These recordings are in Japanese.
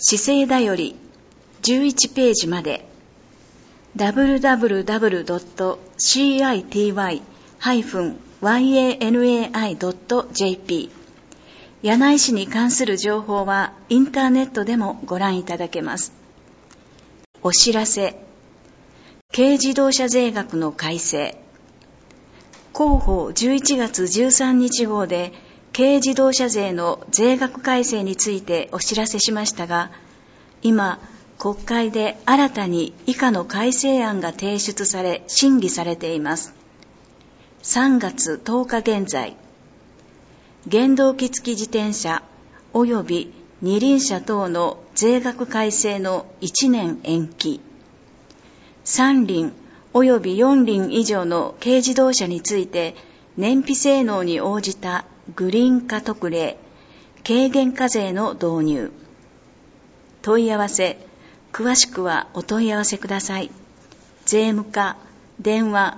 姿勢だより11ページまで www.city-yanai.jp 柳井市に関する情報はインターネットでもご覧いただけます。お知らせ。軽自動車税額の改正。広報11月13日号で軽自動車税の税額改正についてお知らせしましたが、今、国会で新たに以下の改正案が提出され審議されています。3月10日現在、原動機付き自転車及び二輪車等の税額改正の1年延期、3輪及び4輪以上の軽自動車について燃費性能に応じたグリーン化特例、軽減課税の導入。問い合わせ、詳しくはお問い合わせください。税務課、電話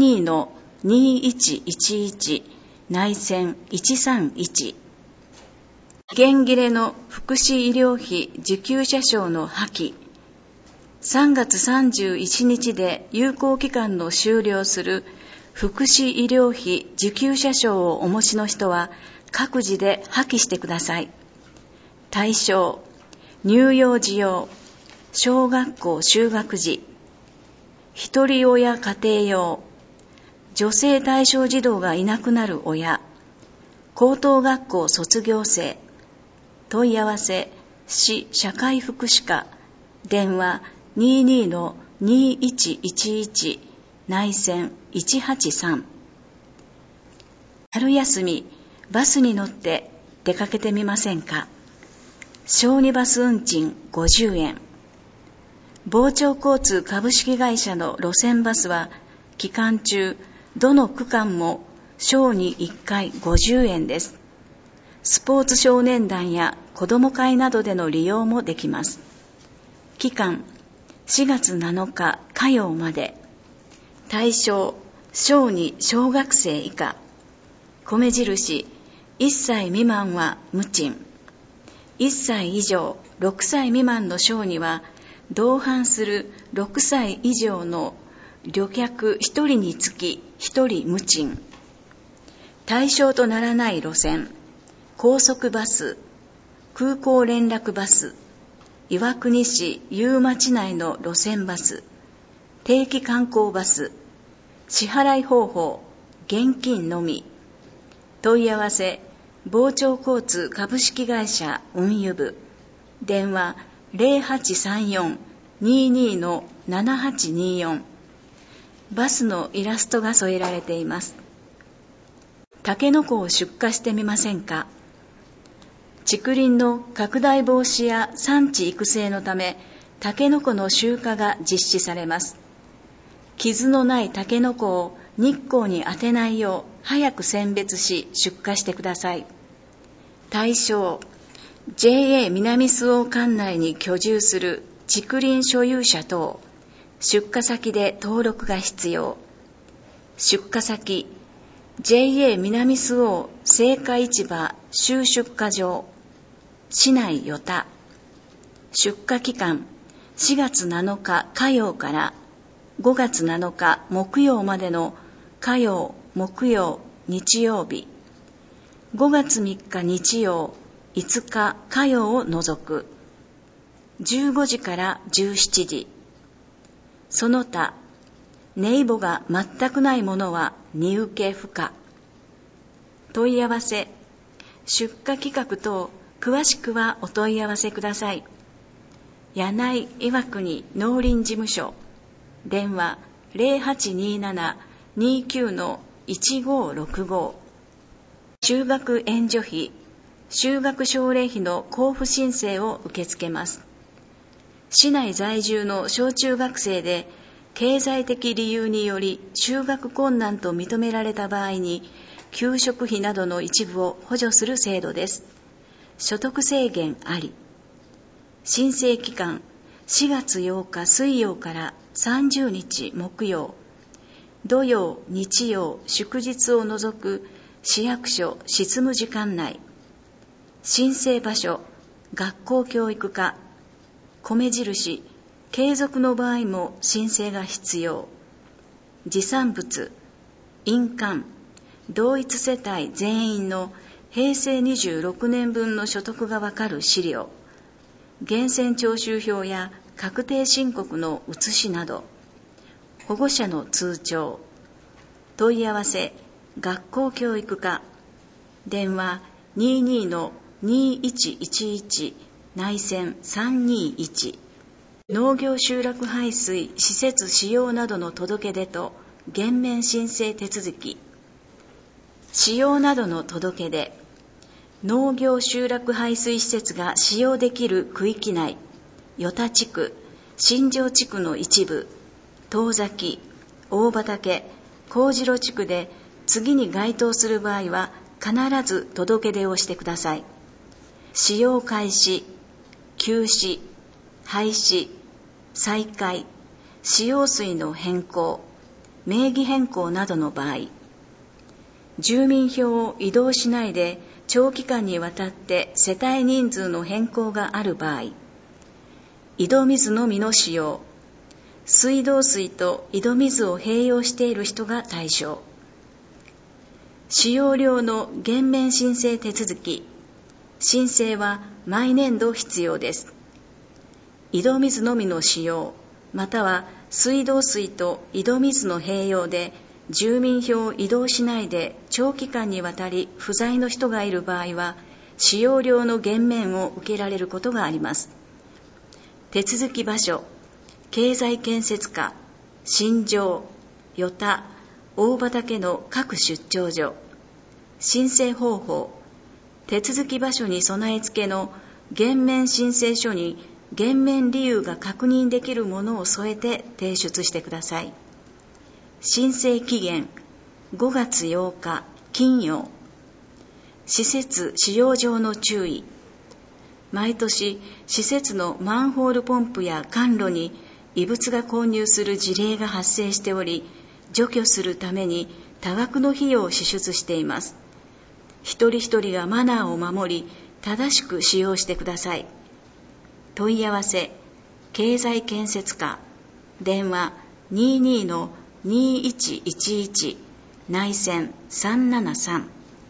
22-2111 内線131。期限切れの福祉医療費受給者証の破棄。3月31日で有効期間の終了する福祉医療費受給者証をお持ちの人は各自で破棄してください。対象、乳幼児用、小学校就学時、一人親家庭用、女性対象児童がいなくなる親、高等学校卒業生。問い合わせ、市社会福祉課、電話 22-2111 内線183。春休み、バスに乗って出かけてみませんか。小児バス運賃50円。傍聴交通株式会社の路線バスは期間中どの区間も小に1回50円です。スポーツ少年団や子ども会などでの利用もできます。期間4月7日火曜まで。対象、小児小学生以下。米印、1歳未満は無賃。1歳以上6歳未満の小児は同伴する6歳以上の旅客1人につき1人無賃。対象とならない路線、高速バス、空港連絡バス、岩国市夕町内の路線バス、定期観光バス、支払い方法、現金のみ。問い合わせ、傍聴交通株式会社運輸部、電話 0834-22-7824。バスのイラストが添えられています。タケノコを出荷してみませんか。竹林の拡大防止や産地育成のため、タケノコの集荷が実施されます。傷のないタケノコを日光に当てないよう早く選別し出荷してください。対象、JA 南周防管内に居住する竹林所有者等、出荷先で登録が必要。出荷先、JA 南周防青果市場集出荷場、市内与田。出荷期間、4月7日火曜から5月7日木曜までの火曜、木曜、日曜日。5月3日日曜、5日火曜を除く。15時から17時。その他、ネイボが全くないものは荷受け不可。問い合わせ、出荷企画等、詳しくはお問い合わせください。柳井岩国農林事務所、電話 0827-29-1565。就学援助費、就学奨励費の交付申請を受け付けます。市内在住の小中学生で経済的理由により就学困難と認められた場合に給食費などの一部を補助する制度です。所得制限あり。申請期間4月8日水曜から30日木曜、土曜、日曜、祝日を除く市役所執務時間内。申請場所、学校教育課、 米印、継続の場合も申請が必要。持産物、印鑑、同一世帯全員の平成26年分の所得がわかる資料、源泉徴収票や確定申告の写しなど、保護者の通帳、問い合わせ、学校教育課、電話22-2111内線321、農業集落排水施設使用などの届け出と減免申請手続き、使用などの届け出、農業集落排水施設が使用できる区域内、与田地区、新庄地区の一部、遠崎、大畑、幸次郎地区で次に該当する場合は必ず届け出をしてください。使用開始、休止、廃止、再開、使用水の変更、名義変更などの場合、住民票を移動しないで長期間にわたって世帯人数の変更がある場合、井戸水のみの使用、水道水と井戸水を併用している人が対象。使用量の減免申請手続き、申請は毎年度必要です。井戸水のみの使用、または水道水と井戸水の併用で住民票を移動しないで長期間にわたり不在の人がいる場合は、使用量の減免を受けられることがあります。手続き場所、経済建設課、新庄、与田、大畑の各出張所、申請方法、手続き場所に備え付けの減免申請書に減免理由が確認できるものを添えて提出してください。申請期限5月8日金曜。施設使用上の注意。毎年施設のマンホールポンプや管路に異物が混入する事例が発生しており、除去するために多額の費用を支出しています。一人一人がマナーを守り、正しく使用してください。問い合わせ、経済建設課、電話22-2111内線373。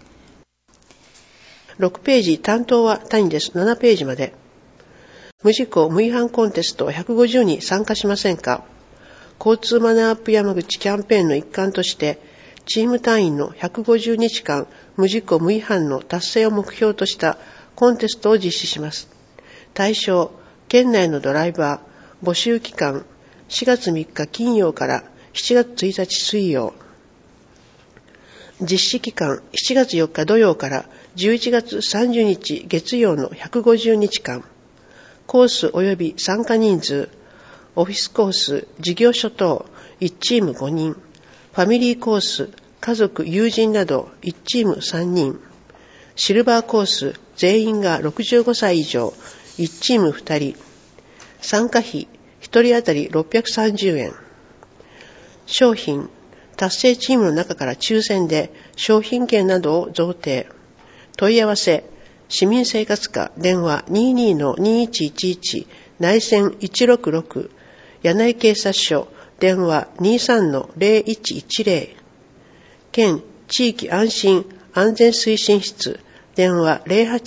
6ページ、担当は谷です。7ページまで。無事故無違反コンテスト150に参加しませんか？交通マナーアップ山口キャンペーンの一環として、チーム単位の150日間無事故無違反の達成を目標としたコンテストを実施します。対象、県内のドライバー、募集期間、4月3日金曜から7月1日水曜。実施期間、7月4日土曜から11月30日月曜の150日間。コース及び参加人数、オフィスコース、事業所等、1チーム5人。ファミリーコース、家族、友人など1チーム3人。シルバーコース、全員が65歳以上、1チーム2人。参加費、1人当たり630円。商品、達成チームの中から抽選で商品券などを贈呈。問い合わせ、市民生活課、電話 22-2111 内線166、柳井警察署、電話 23-0110、県地域安心安全推進室、電話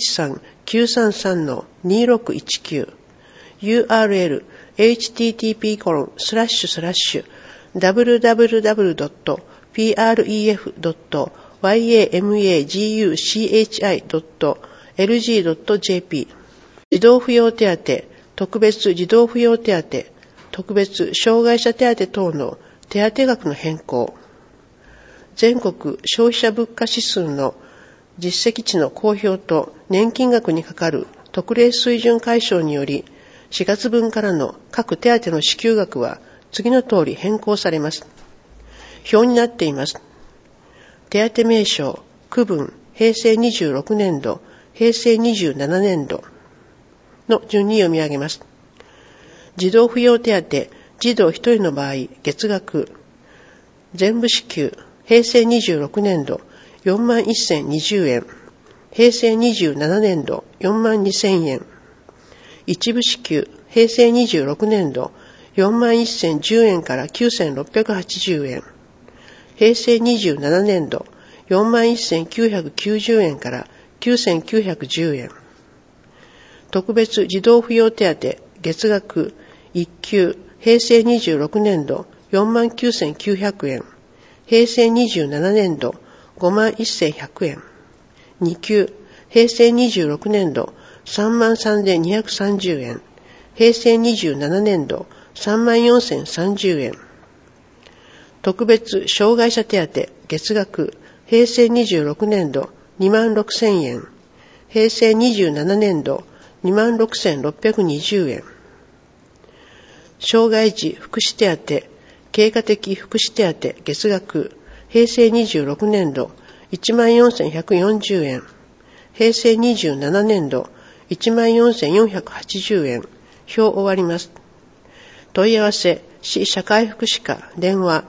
083-933-2619、URL http://www.pref.yamaguchi.lg.jp 児童扶養手当、特別児童扶養手当、特別障害者手当等の手当額の変更。全国消費者物価指数の実績値の公表と年金額にかかる特例水準解消により、4月分からの各手当の支給額は次の通り変更されます。表になっています。手当名称、区分、平成26年度、平成27年度の順に読み上げます。児童扶養手当、児童1人の場合、月額、全部支給、平成26年度、41,020円、平成27年度、42,000円、 一部支給、平成26年度41,010円から9,680円。平成27年度41,990円から9,910円。特別児童扶養手当月額1級、平成26年度49,900円。平成27年度51,100円。2級、平成26年度33,230円。平成27年度34,030円。特別障害者手当月額平成26年度26,000円。平成27年度26,620円。障害児福祉手当、経過的福祉手当月額平成26年度14,140円。平成27年度14,480円。表終わります。問い合わせ、市社会福祉課、電話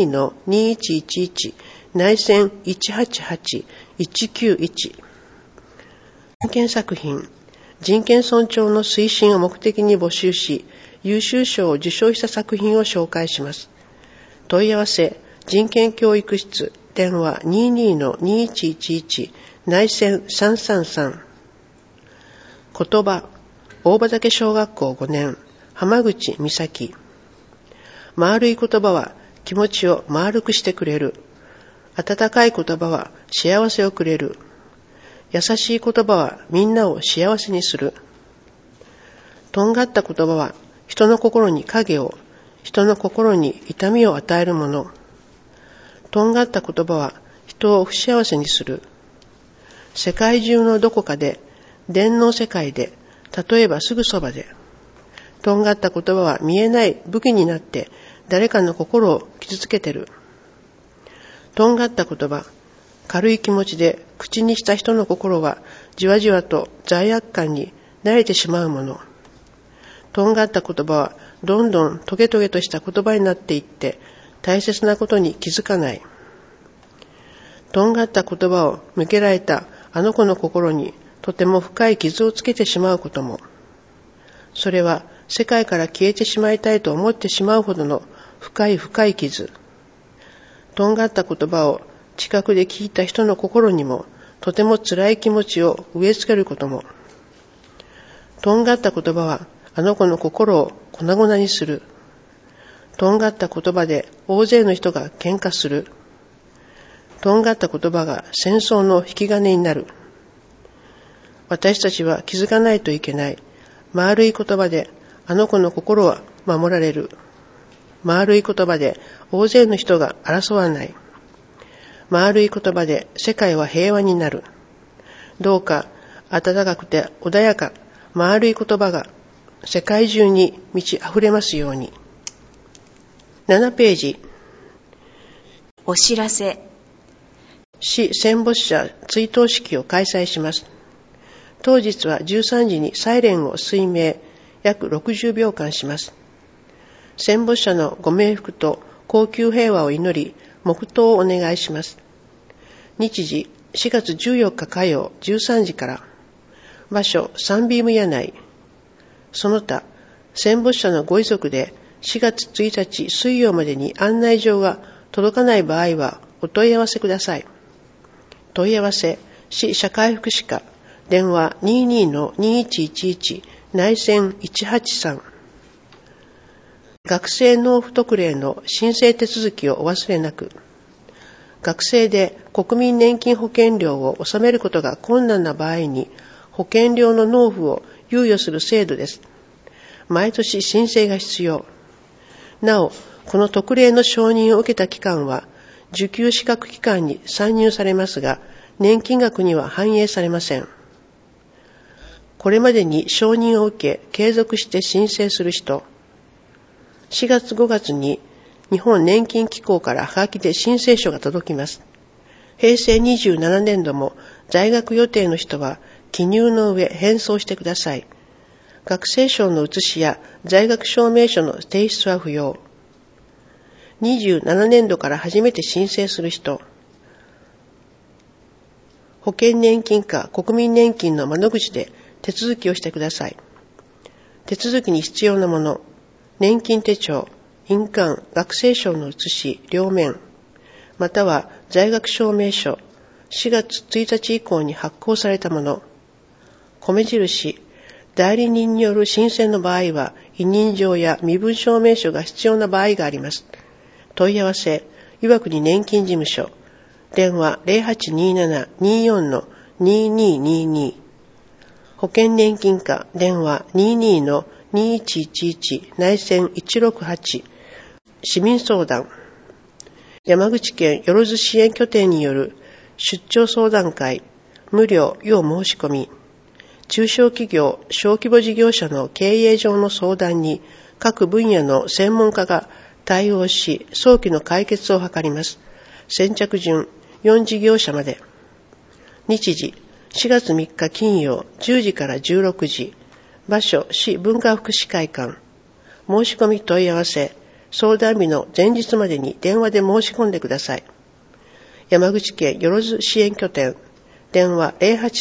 22-2111、内線 188-191。人権作品、人権尊重の推進を目的に募集し、優秀賞を受賞した作品を紹介します。問い合わせ、人権教育室、電話 22-2111、内線333。言葉、大畑小学校5年、浜口美咲。丸い言葉は気持ちを丸くしてくれる。温かい言葉は幸せをくれる。優しい言葉はみんなを幸せにする。とんがった言葉は人の心に影を、人の心に痛みを与えるもの。とんがった言葉は人を不幸せにする。世界中のどこかで、電脳世界で、例えばすぐそばで、とんがった言葉は見えない武器になって誰かの心を傷つけてる。とんがった言葉、軽い気持ちで口にした人の心はじわじわと罪悪感に慣れてしまうもの。とんがった言葉はどんどんトゲトゲとした言葉になっていって大切なことに気づかない。とんがった言葉を向けられたあの子の心にとても深い傷をつけてしまうことも。それは世界から消えてしまいたいと思ってしまうほどの深い深い傷。とんがった言葉を近くで聞いた人の心にもとても辛い気持ちを植え付けることも。とんがった言葉はあの子の心を粉々にする。とんがった言葉で大勢の人が喧嘩する。とんがった言葉が戦争の引き金になる。私たちは気づかないといけない。丸い言葉であの子の心は守られる。丸い言葉で大勢の人が争わない。丸い言葉で世界は平和になる。どうか温かくて穏やか、丸い言葉が世界中に満ち溢れますように。7ページ。 お知らせ。 市戦没者追悼式を開催します。当日は13時にサイレンを吹鳴、約60秒間します。戦没者のご冥福と恒久平和を祈り、黙祷をお願いします。日時、4月14日火曜13時から。場所、サンビーム屋内。その他、戦没者のご遺族で4月1日水曜までに案内状が届かない場合はお問い合わせください。問い合わせ、市社会福祉課、電話 22-2111、内線183。学生納付特例の申請手続きをお忘れなく。学生で国民年金保険料を納めることが困難な場合に保険料の納付を猶予する制度です。毎年申請が必要。なお、この特例の承認を受けた期間は受給資格期間に算入されますが、年金額には反映されません。これまでに承認を受け、継続して申請する人。4月5月に日本年金機構からはがきで申請書が届きます。平成27年度も在学予定の人は記入の上返送してください。学生証の写しや在学証明書の提出は不要。27年度から初めて申請する人。保険年金か国民年金の窓口で手続きをしてください。 手続きに必要なもの、年金手帳、印鑑、学生証の写し、両面、または在学証明書、4月1日以降に発行されたもの、米印、代理人による申請の場合は、委任状や身分証明書が必要な場合があります。問い合わせ、岩国年金事務所、電話 0827-24-2222、保険年金課、電話 22-2111 内線168、市民相談、山口県よろず支援拠点による出張相談会、無料要申し込み、中小企業、小規模事業者の経営上の相談に各分野の専門家が対応し、早期の解決を図ります。先着順4事業者まで。日時、4月3日金曜10時から16時。場所、市文化福祉会館。申し込み問い合わせ、相談日の前日までに電話で申し込んでください。山口県よろず支援拠点。電話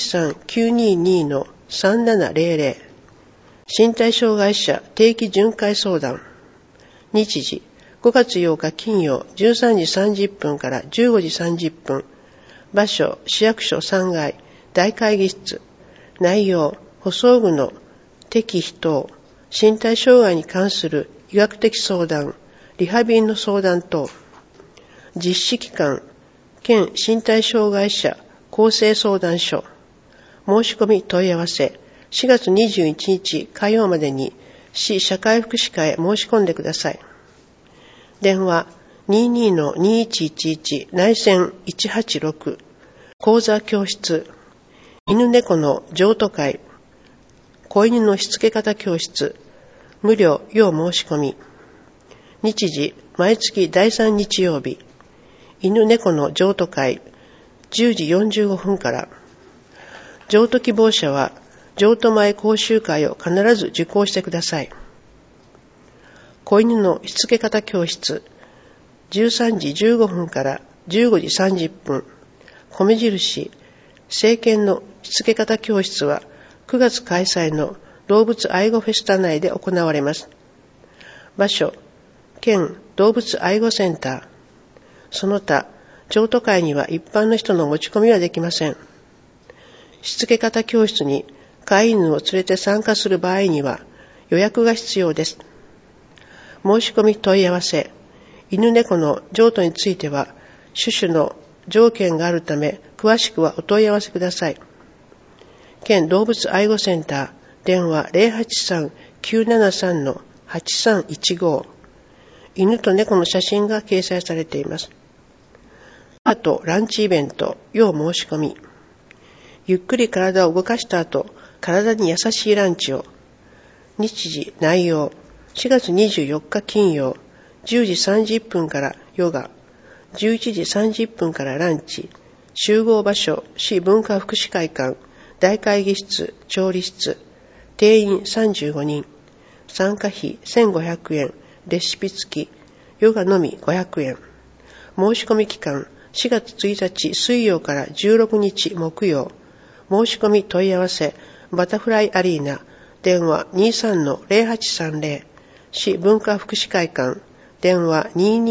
083-922-3700。身体障害者定期巡回相談。日時、5月8日金曜13時30分から15時30分。場所、市役所3階、大会議室。内容、補装具の適否等、身体障害に関する医学的相談、リハビリの相談等。実施期間、県身体障害者公正相談所。申し込み問い合わせ、4月21日火曜までに市社会福祉課へ申し込んでください。電話 22-2111 内線186、講座教室、犬猫の譲渡会、子犬のしつけ方教室、無料要申し込み。日時、毎月第3日曜日、犬猫の譲渡会、10時45分から。譲渡希望者は、譲渡前講習会を必ず受講してください。子犬のしつけ方教室、13時15分から15時30分。米印、成犬のしつけ方教室は9月開催の動物愛護フェスタ内で行われます。場所、県動物愛護センター。その他、譲渡会には一般の人の持ち込みはできません。しつけ方教室に飼い犬を連れて参加する場合には予約が必要です。申し込み問い合わせ、犬猫の譲渡については種々の条件があるため詳しくはお問い合わせください。県動物愛護センター、電話 083-973-8315。犬と猫の写真が掲載されています。あと、ランチイベント、要申し込み。ゆっくり体を動かした後、体に優しいランチを。日時、内容、4月24日金曜、10時30分からヨガ、11時30分からランチ、集合場所、市文化福祉会館、大会議室、調理室、定員35人、参加費1500円、レシピ付き、ヨガのみ500円。申し込み期間、4月1日水曜から16日木曜。申し込み問い合わせ、バタフライアリーナ、電話 23-0830、市文化福祉会館、電話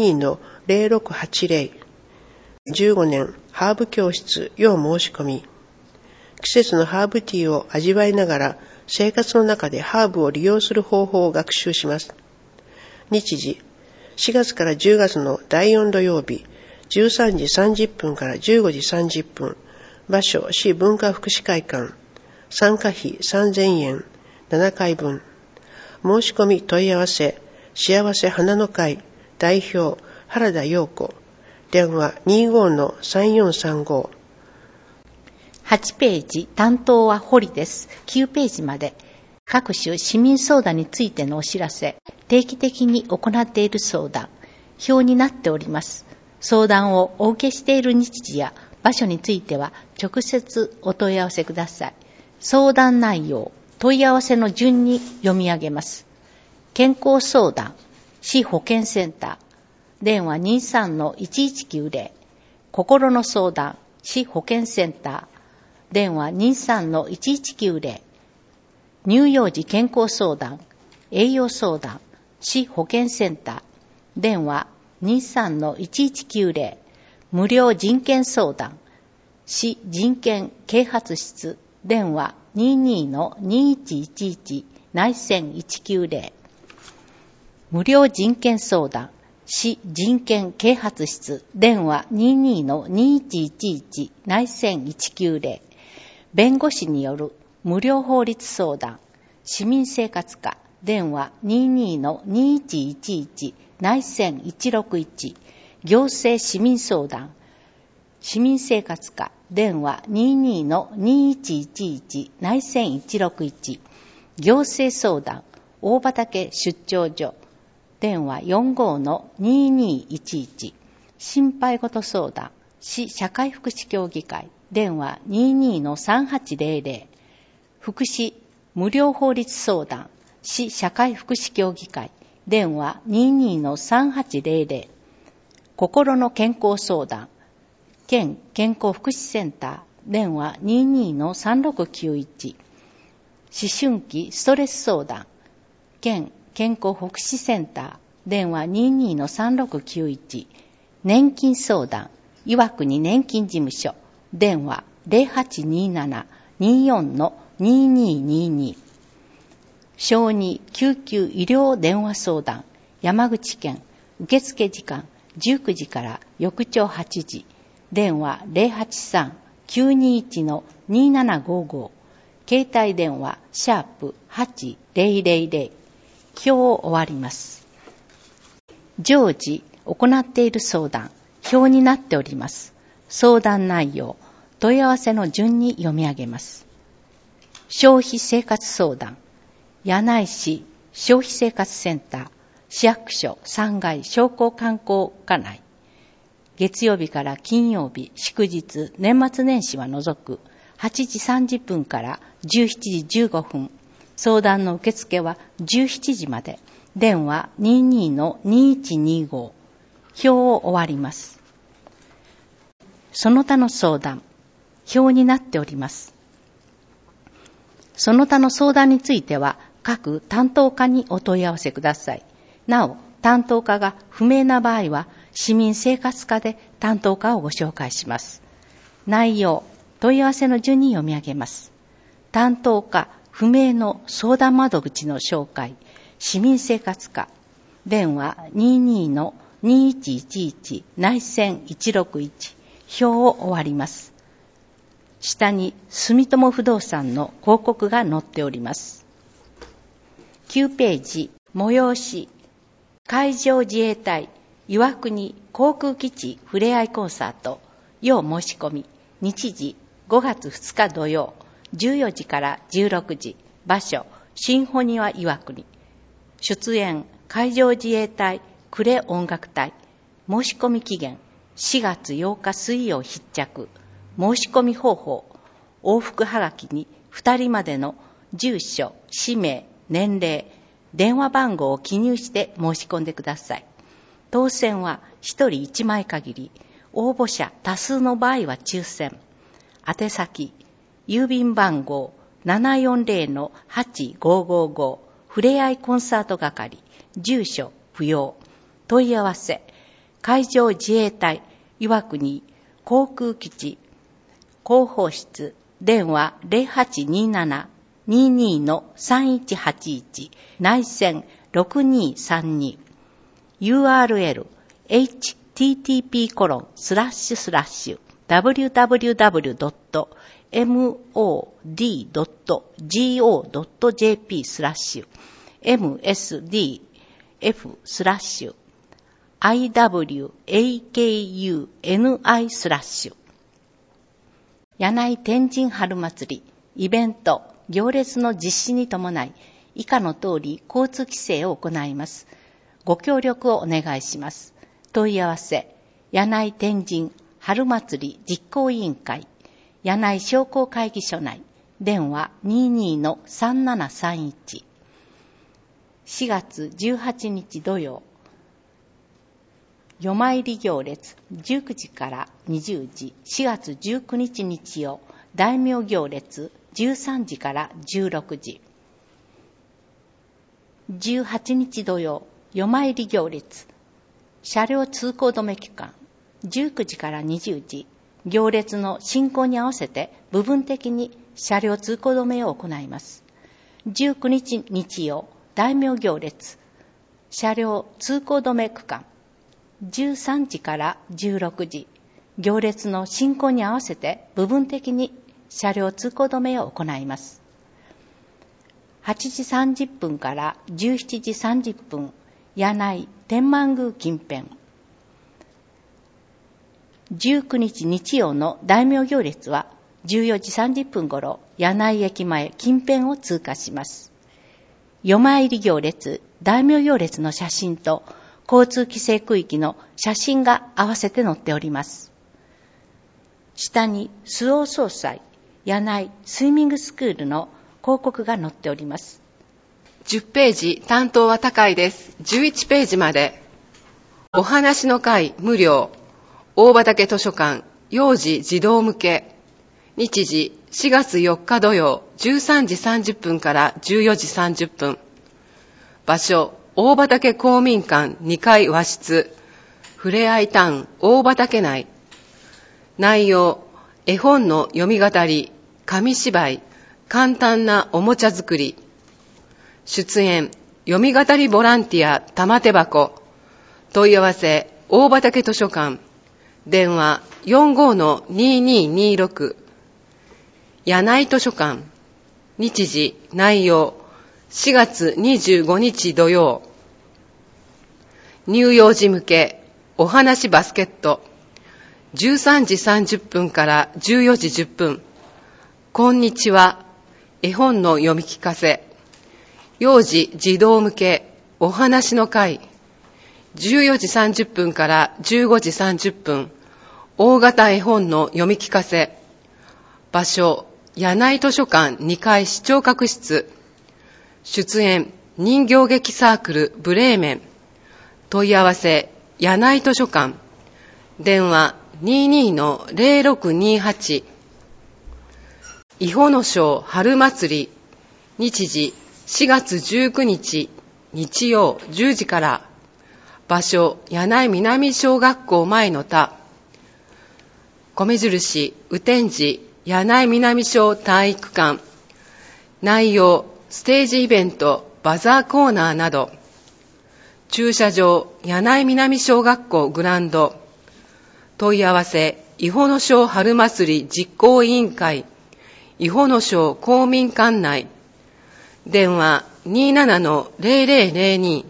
22-0680。15年ハーブ教室、要申し込み。季節のハーブティーを味わいながら、生活の中でハーブを利用する方法を学習します。日時、4月から10月の第4土曜日、13時30分から15時30分。場所、市文化福祉会館。参加費3000円、7回分。申し込み問い合わせ、幸せ花の会、代表、原田陽子。電話 25-3435。 8ページ、担当は堀です。9ページまで。各種市民相談についてのお知らせ、定期的に行っている相談、表になっております。相談をお受けしている日時や場所については直接お問い合わせください。相談内容、問い合わせの順に読み上げます。健康相談、市保健センター、電話 23-1190。心の相談、市保健センター、電話 23-1190。 乳幼児健康相談、栄養相談、市保健センター、電話 23-1190、無料人権相談、市人権啓発室、電話 22-2111、内線190、無料人権相談、市人権啓発室、電話 22-2111、内線190、弁護士による無料法律相談、市民生活課、電話 22-2111、内線161、行政市民相談、市民生活課、電話 22-2111、内線161、行政相談、大畑出張所、電話 45-2211、心配事相談、市社会福祉協議会、電話 22-3800、福祉無料法律相談、市社会福祉協議会、電話 22-3800、心の健康相談、県健康福祉センター、電話 22-3691、思春期ストレス相談、県健康福祉センター、電話 22-3691、年金相談、岩国年金事務所、電話 0827-24-2222、小児救急医療電話相談、山口県、受付時間19時から翌朝8時、電話 083-921-2755、携帯電話#8000、表を終わります。常時行っている相談、表になっております。相談内容、問い合わせの順に読み上げます。消費生活相談、柳井市消費生活センター、市役所3階商工観光課内、月曜日から金曜日、祝日、年末年始は除く、8時30分から17時15分、相談の受付は17時まで、電話 22-2125、表を終わります。その他の相談、表になっております。その他の相談については、各担当課にお問い合わせください。なお、担当課が不明な場合は、市民生活課で担当課をご紹介します。内容、問い合わせの順に読み上げます。担当課不明の相談窓口の紹介、市民生活課、電話 22-2111 内線161、表を終わります。下に住友不動産の広告が載っております。9ページ、催し、海上自衛隊岩国航空基地ふれあいコンサート、要申し込み、日時5月2日土曜、14時から16時、場所、シンフォニア岩国、出演、海上自衛隊呉音楽隊、申し込み期限、4月8日水曜必着、申し込み方法、往復はがきに2人までの住所、氏名、年齢、電話番号を記入して申し込んでください。当選は1人1枚限り、応募者多数の場合は抽選。宛先、郵便番号 740-8555 ふれあいコンサート係、住所不要。問い合わせ、海上自衛隊岩国航空基地広報室、電話 0827-22-3181 内線6232、 URL http://www.mod.jp/msd-iwakuni/柳井天神春祭り、イベント、行列の実施に伴い、以下の通り交通規制を行います。ご協力をお願いします。問い合わせ、柳井天神春祭り実行委員会、柳井商工会議所内、電話 22-3731。4月18日土曜、夜参り行列19時から20時、4月19日日曜、大名行列13時から16時。 18日土曜、夜参り行列。車両通行止め期間、19時から20時。行列の進行に合わせて部分的に車両通行止めを行います。19日日曜、大名行列。車両通行止め区間、13時から16時。行列の進行に合わせて部分的に車両通行止めを行います。8時30分から17時30分、柳井天満宮近辺。19日日曜の大名行列は14時30分頃、柳井駅前近辺を通過します。夜参り行列、大名行列の写真と交通規制区域の写真が合わせて載っております。下に周防総裁、柳井スイミングスクールの広告が載っております。 10ページ、担当は高いです。11ページまで。お話の会無料。大畑図書館、幼児児童向け。日時、4月4日土曜、13時30分から14時30分。場所、大畑公民館2階和室。ふれあいタウン、大畑内。内容、絵本の読み語り、紙芝居、簡単なおもちゃ作り。出演、読み語りボランティア玉手箱。問い合わせ、大畑図書館。電話 45-2226。柳井図書館。日時、内容、4月25日土曜。乳幼児向け、お話バスケット。13時30分から14時10分。こんにちは。絵本の読み聞かせ。幼児児童向け、お話の会。14時30分から15時30分。大型絵本の読み聞かせ。場所、柳井図書館2階視聴覚室。出演、人形劇サークルブレーメン。問い合わせ、柳井図書館。電話 22-0628。伊保の章春祭り。日時、4月19日日曜10時から。場所、柳井南小学校前の田。米印、雨天時、柳井南小体育館。内容、ステージイベント、バザーコーナーなど。駐車場、柳井南小学校グラウンド。問い合わせ、伊保の章春祭り実行委員会。伊保の章公民館内。電話 27-0002。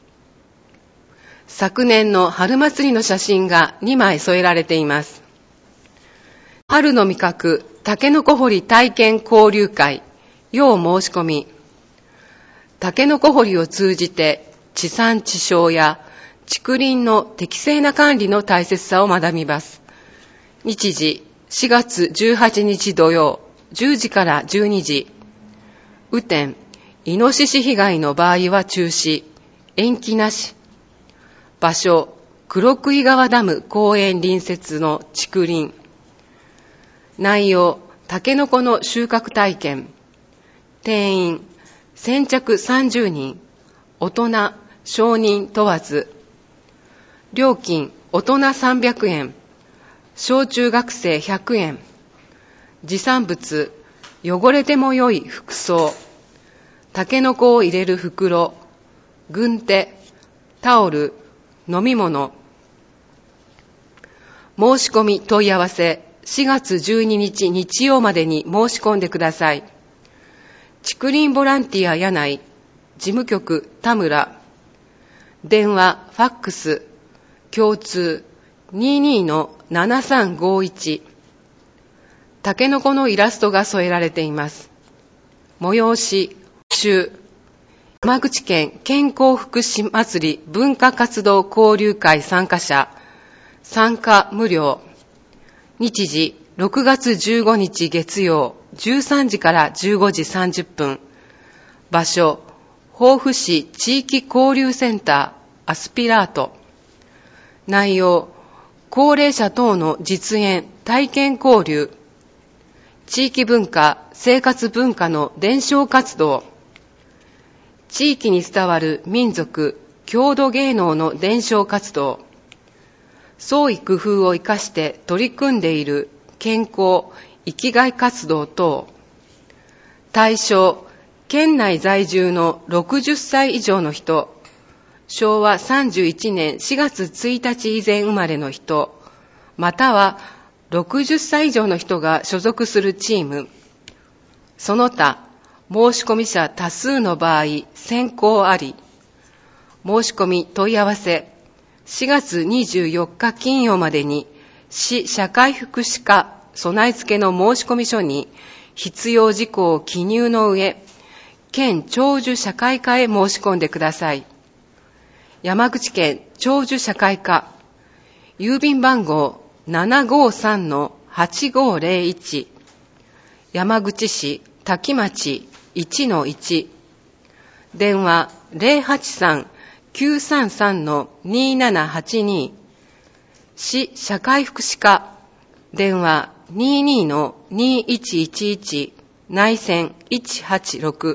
昨年の春祭りの写真が2枚添えられています。春の味覚、タケノコ掘り体験交流会、要申し込み。タケノコ掘りを通じて、地産地消や竹林の適正な管理の大切さを学びます。日時、4月18日土曜、10時から12時。雨天、イノシシ被害の場合は中止、延期なし。場所、黒杭川ダム公園隣接の竹林。内容、タケノコの収穫体験。定員、先着30人。大人、少人問わず。料金、大人300円。小中学生100円。持参物、汚れても良い服装。タケノコを入れる袋。軍手、タオル、飲み物。申し込み問い合わせ、4月12日日曜までに申し込んでください。竹林ボランティア柳井、事務局田村。電話、ファックス、共通 22-7351。タケノコのイラストが添えられています。催し、山口県健康福祉祭り文化活動交流会参加者。参加無料。日時、6月15日月曜、13時から15時30分。場所、防府市地域交流センター、アスピラート。内容、高齢者等の実演、体験交流。地域文化、生活文化の伝承活動。 地域に伝わる民族、郷土芸能の伝承活動、創意工夫を生かして取り組んでいる健康、生きがい活動等、対象、県内在住の60歳以上の人、昭和31年4月1日以前生まれの人、または60歳以上の人が所属するチーム、その他、申し込み者多数の場合、選考あり、申し込み問い合わせ、4月24日金曜までに、市社会福祉課備え付けの申込書に必要事項を記入の上、県長寿社会課へ申し込んでください。山口県長寿社会課、郵便番号 753-8501、山口市滝町 1-1、電話 083-933-2782、市社会福祉課、電話 22-2111、内線186、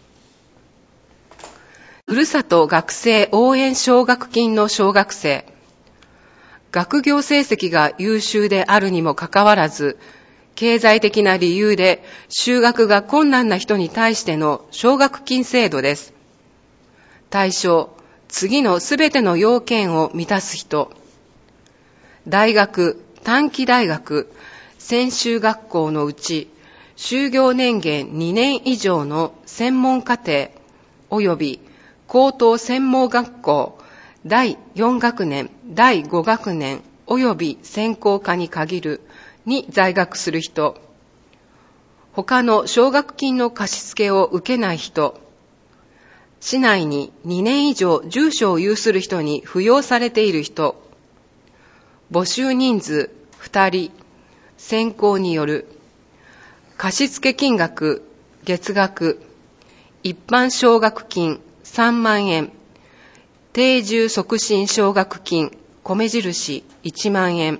ふるさと学生応援奨学金の小学生、学業成績が優秀であるにもかかわらず、経済的な理由で就学が困難な人に対しての奨学金制度です。対象、次のすべての要件を満たす人、大学、短期大学、専修学校のうち、就業年限2年以上の専門課程及び高等専門学校第4学年、第5学年及び専攻科に限るに在学する人、他の奨学金の貸付を受けない人、市内に2年以上住所を有する人に扶養されている人、募集人数2人、選考による、貸付金額、月額、一般奨学金3万円、定住促進奨学金、米印1万円、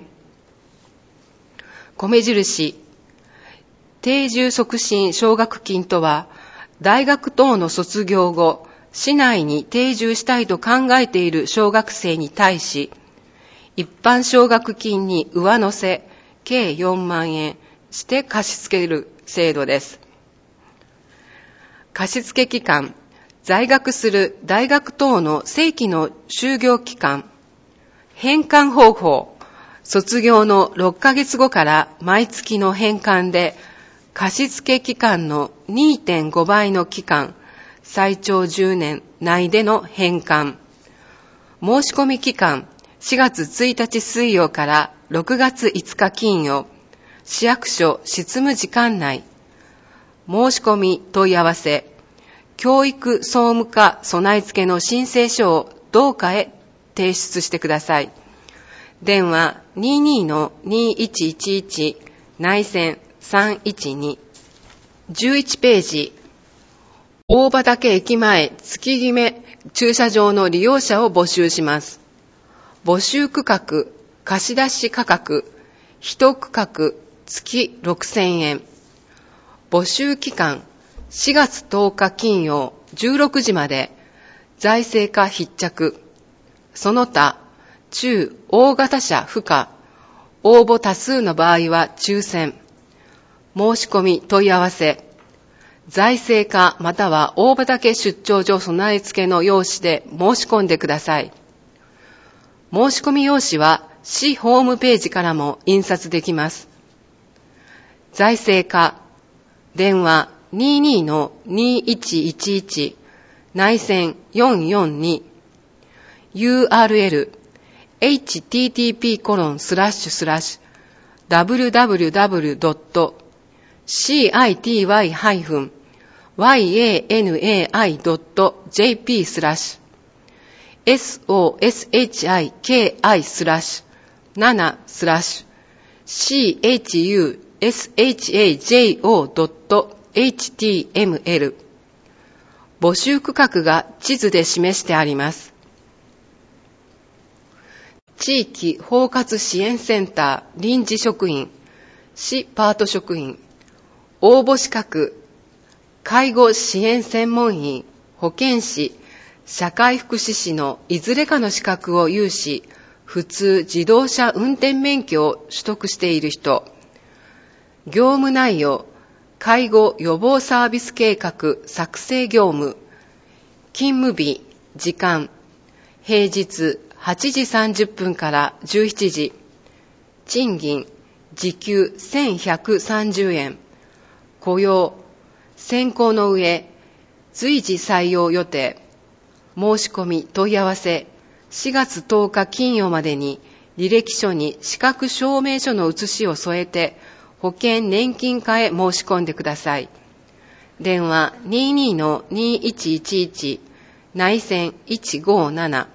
米印、定住促進奨学金とは、大学等の卒業後、市内に定住したいと考えている小学生に対し、一般奨学金に上乗せ、計4万円して貸し付ける制度です。貸付期間、在学する大学等の正規の就業期間、返還方法、卒業の6ヶ月後から毎月の返還で、貸付期間の 2.5 倍の期間、最長10年内での返還。申し込み期間、4月1日水曜から6月5日金曜、市役所執務時間内。申し込み問い合わせ、教育総務課備え付けの申請書を同課へ提出してください。電話 22-2111 内線312。11ページ。大畑駅前月決め駐車場の利用者を募集します。募集区画、貸出価格、1区画月6000円。募集期間、4月10日金曜16時まで、財政課必着。その他、中大型車不可、応募多数の場合は抽選。申し込み問い合わせ、財政課または大畑出張所備え付けの用紙で申し込んでください。申し込み用紙は市ホームページからも印刷できます。財政課、電話 22-2111 内線442 URL http://www.city-yanai.jp/ soshiki-7/chusajo.html 募集区画が地図で示してあります。地域包括支援センター臨時職員、市パート職員、応募資格、介護支援専門員、 保健師、社会福祉士のいずれかの資格を有し、普通自動車運転免許を取得している人、業務内容、介護予防サービス計画作成業務、勤務日、時間、平日8時30分から17時、賃金、時給1130円、雇用、選考の上、随時採用予定、申し込み問い合わせ、4月10日金曜までに履歴書に資格証明書の写しを添えて保険年金課へ申し込んでください。電話 22-2111 内線157。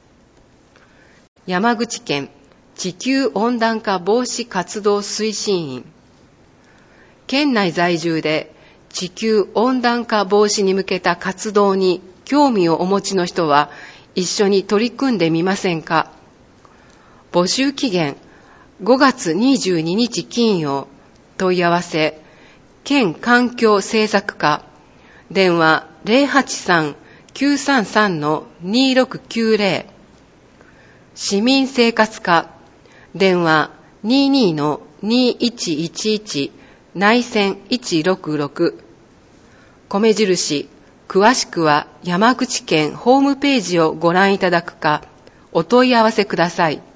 山口県地球温暖化防止活動推進員。県内在住で地球温暖化防止に向けた活動に興味をお持ちの人は一緒に取り組んでみませんか。募集期限5月22日金曜。問い合わせ県環境政策課電話 083-933-2690 市民生活課電話 22-2111 内線166米印詳しくは山口県ホームページをご覧いただくかお問い合わせください。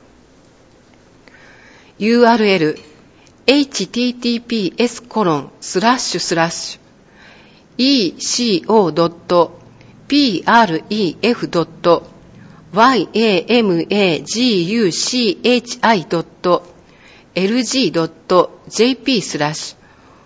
URL https://eco.pref.yamguchi.lg.jp/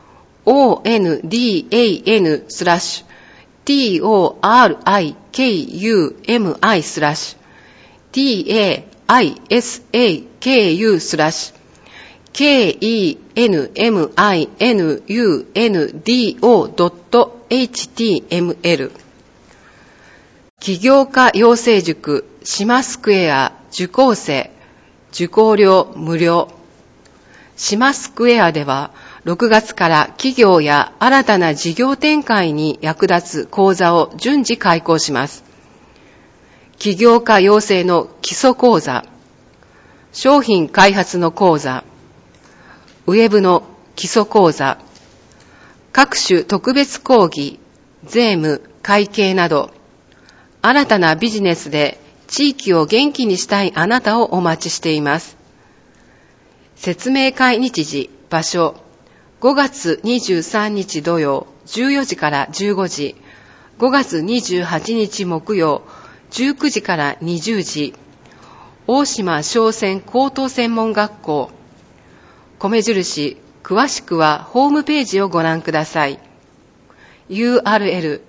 ondash.tisuku/taisiku/kenmundo.html 起業家養成塾シマスクエア受講生受講料無料。シマスクエアでは6月から企業や新たな事業展開に役立つ講座を順次開講します。起業家養成の基礎講座、商品開発の講座、ウェブの基礎講座、各種特別講義、税務、会計など、新たなビジネスで地域を元気にしたいあなたをお待ちしています。説明会日時、場所、5月23日土曜14時から15時、5月28日木曜19時から20時、大島商船高等専門学校、米印、詳しくはホームページをご覧ください。URL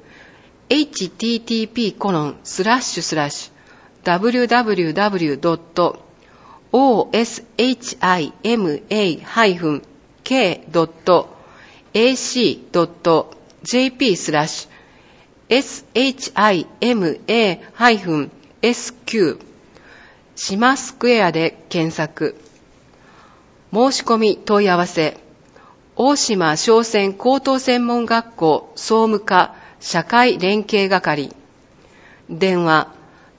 http://www.oshima-k.jp/shima-sq シマスクエアで検索。申し込み問い合わせ大島商船高等専門学校総務課社会連携係電話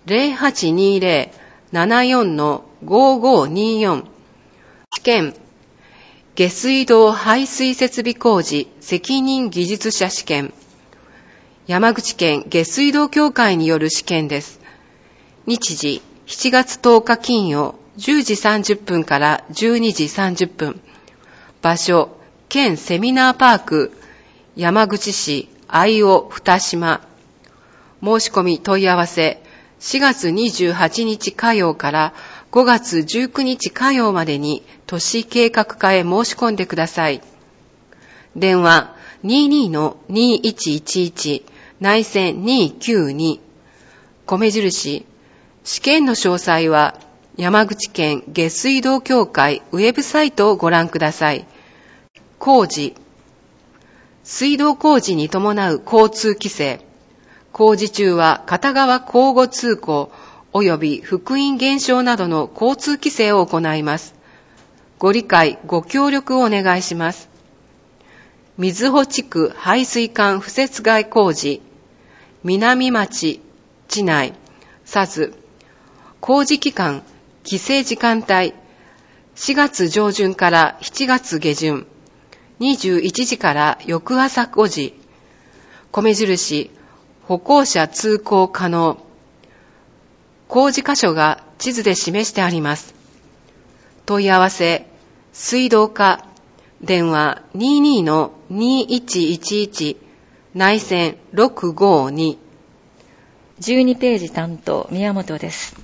0820-74-5524 試験下水道排水設備工事責任技術者試験山口県下水道協会による試験です。日時7月10日金曜10時30分から12時30分。場所、県セミナーパーク、山口市愛尾二島。申し込み問い合わせ、4月28日火曜から5月19日火曜までに都市計画課へ申し込んでください。電話 22-2111 内線292。米印、試験の詳細は山口県下水道協会ウェブサイトをご覧ください。工事、水道工事に伴う交通規制、工事中は片側交互通行及び幅員減少などの交通規制を行います。ご理解、ご協力をお願いします。瑞穂地区排水管敷設外工事、 南町地内さず工事期間規制時間帯4月上旬から7月下旬21時から翌朝5時米印歩行者通行可能工事箇所が地図で示してあります。問い合わせ水道課電話 22-2111 内線652 12ページ担当宮本です。